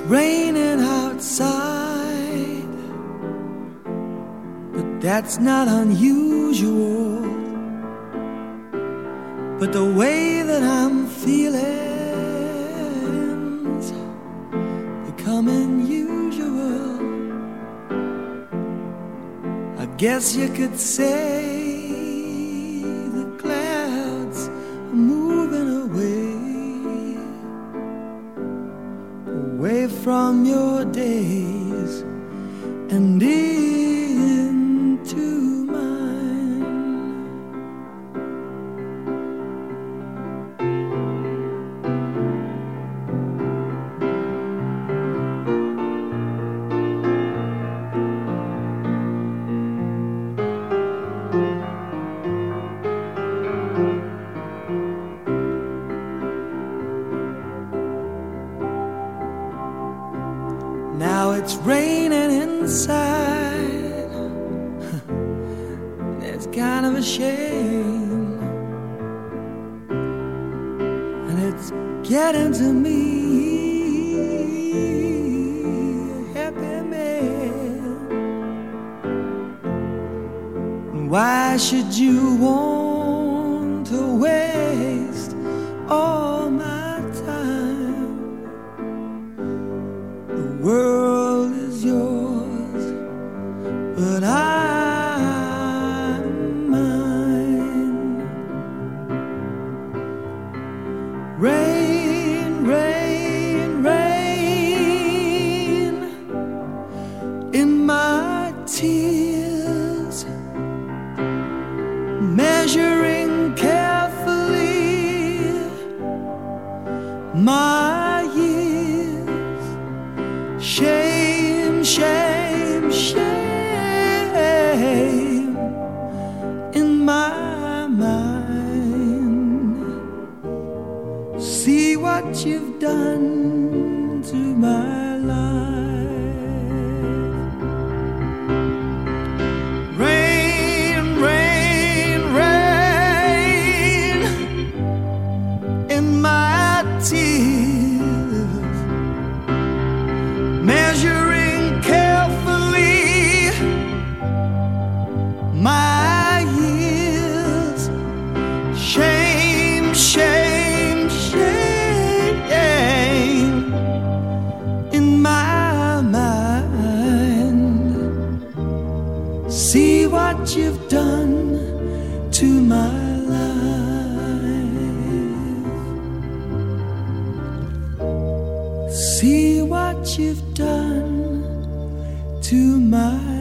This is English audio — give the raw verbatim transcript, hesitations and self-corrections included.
raining outside, but that's not unusual. But the way that I'm feeling's becoming usual. I guess you could say the clouds are moving away, away from your days and into mine. Now it's raining inside. It's kind of a shame, and it's getting to me, a happy man. Why should you want to waste all my time? The world is yours, but I'm mine. Rain, rain, rain in my tears, measuring carefully my years. Shame, shame, shame in my mind. See what you've done to my life. Rain, rain, rain in my tears, measuring carefully my years. Shame, shame, shame in my mind. See what you've done to my life. See what you've done to my